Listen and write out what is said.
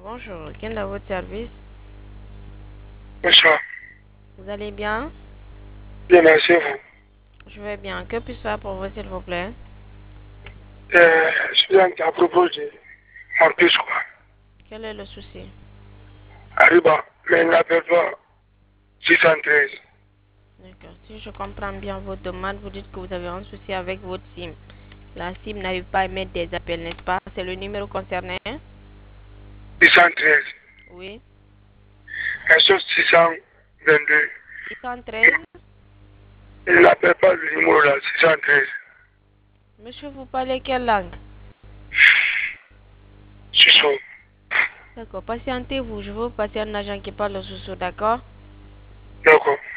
Bonjour, quel est votre service? Bonsoir. Vous allez bien? Bien, merci vous. Je vais bien. Que puis-je faire pour vous, s'il vous plaît? Je viens à propos de mon fils, quoi. Quel est le souci? Arriba, mais il n'appelle pas 613. D'accord. Si je comprends bien votre demande, vous dites que vous avez un souci avec votre SIM. La SIM n'arrive pas à émettre des appels, n'est-ce pas? C'est le numéro concerné? 613. Oui. Un sauf 622. 613. Il n'appelle pas le numéro là, 613. Monsieur, vous parlez quelle langue? C'est ça. D'accord. Patientez-vous. Je veux passer un agent qui parle au sous d'accord? D'accord.